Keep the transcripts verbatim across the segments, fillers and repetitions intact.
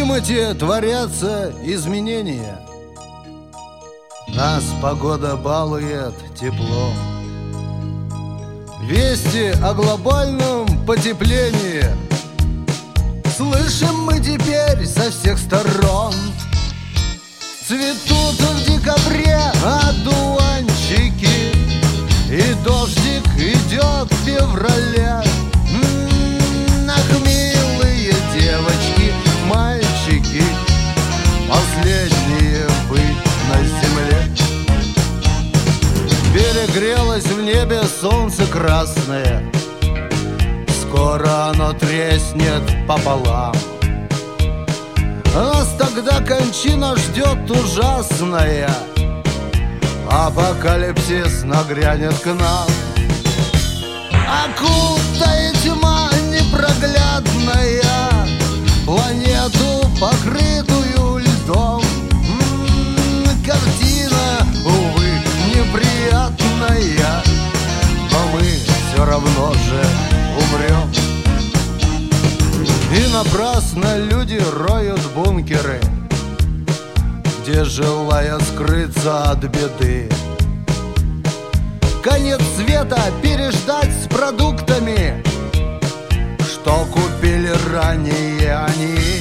климате творятся изменения. Нас погода балует теплом. Вести о глобальном потеплении слышим мы теперь со всех сторон. Цветут в декабре одуванчики, и дождик идет в феврале. Ах, милые девочки, мальчики, последние вы на земле. Перегрелось в небе солнце красное, скоро оно треснет пополам. Нас тогда кончина ждет ужасная, апокалипсис нагрянет к нам. Окутая тьма непроглядная планету, покрытую льдом. М-м, картина, увы, неприятная, но мы все равно же умрем. И напрасно люди роют бункеры, где желая скрыться от беды. Конец света переждать с продуктами, что купили ранее они.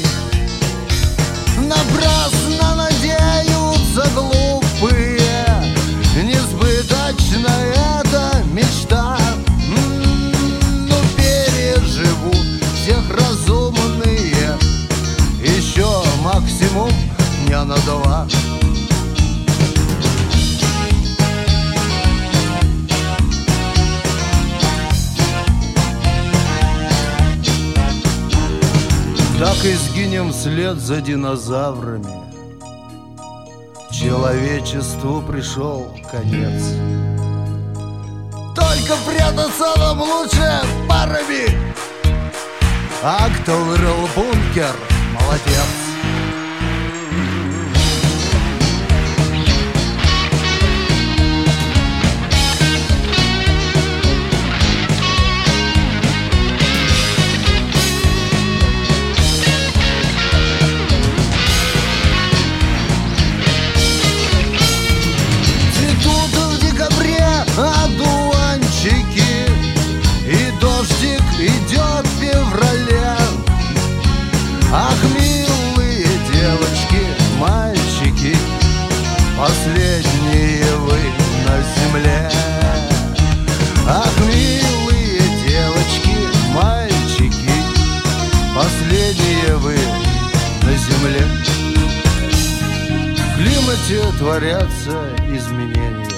Напрасно надеются глупые, несбыточна эта мечта. М-м, но переживут всех разумные, еще максимум дня на два. Так и сгинем вслед за динозаврами. Человечеству пришел конец. Только прятаться нам лучше парами. А кто вырыл бункер, молодец. Одуванчики, и дождик идет в феврале. Ах, милые девочки, мальчики, последние вы на земле. Ах, милые девочки, мальчики, последние вы на земле. В климате творятся изменения.